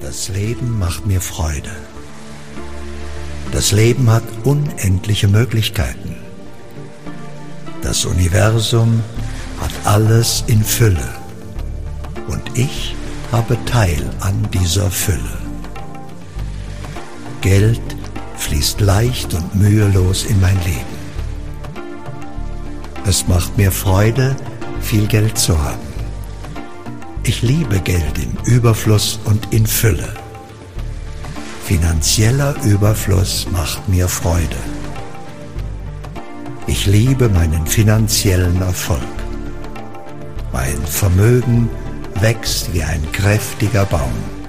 Das Leben macht mir Freude. Das Leben hat unendliche Möglichkeiten. Das Universum hat alles in Fülle. Und ich habe Teil an dieser Fülle. Geld fließt leicht und mühelos in mein Leben. Es macht mir Freude, viel Geld zu haben. Ich liebe Geld im Überfluss und in Fülle. Finanzieller Überfluss macht mir Freude. Ich liebe meinen finanziellen Erfolg. Mein Vermögen wächst wie ein kräftiger Baum.